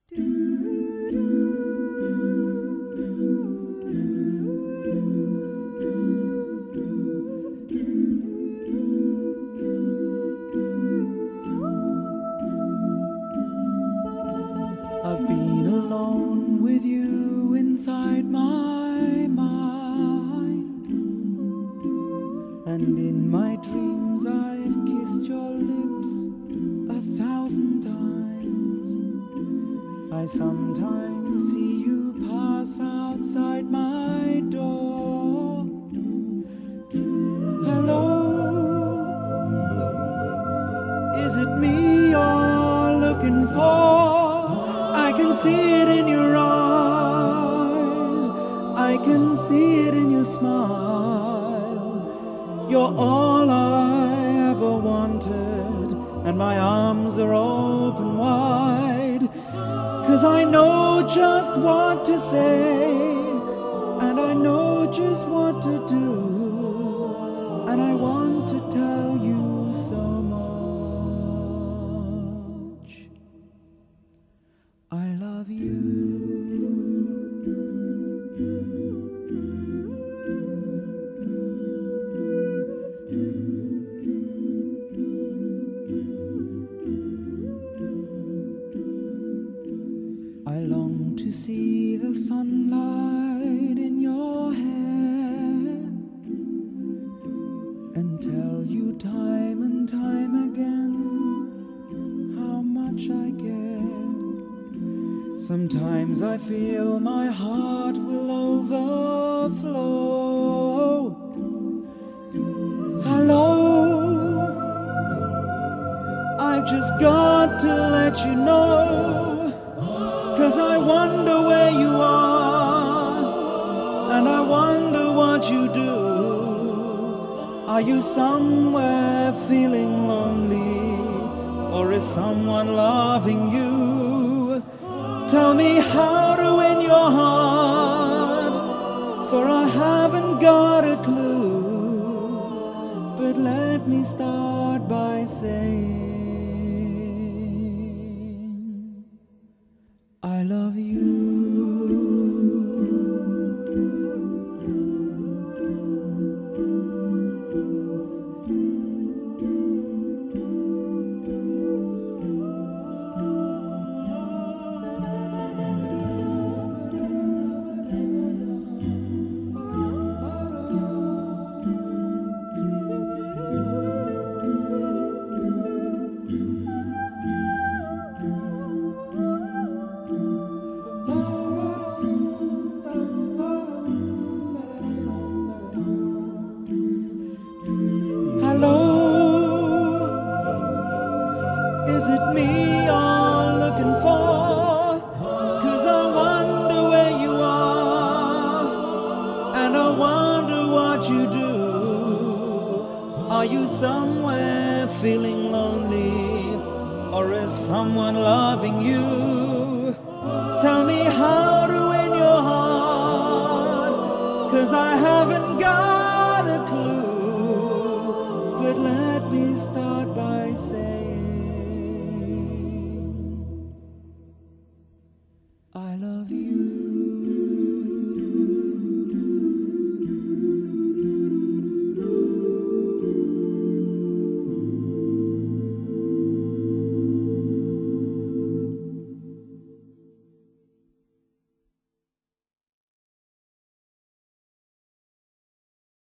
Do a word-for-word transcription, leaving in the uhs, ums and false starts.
I've been alone with you inside my mind, and in my dreams I've kissed your lips a thousand times. I sometimes see you pass outside my door. Hello, is it me you're looking for? I can see it in your eyes, I can see it in your smile. You're all I ever wanted, and my arms are open wide. 'Cause I know just what to say, and I know just what to do, and I want to tell you so much. I love you. I long to see the sunlight in your hair, and tell you time and time again how much I care. Sometimes I feel my heart will overflow. Hello, I've just got to let you know, 'cause I wonder where you are, and I wonder what you do. Are you somewhere feeling lonely, or is someone loving you? Tell me how to win your heart, for I haven't got a clue. But let me start by saying I love you. Is it me you're looking for? 'Cause I wonder where you are, and I wonder what you do. Are you somewhere feeling lonely, or is someone loving you? Tell me how to win your heart, 'cause I haven't got a clue. But let me start by saying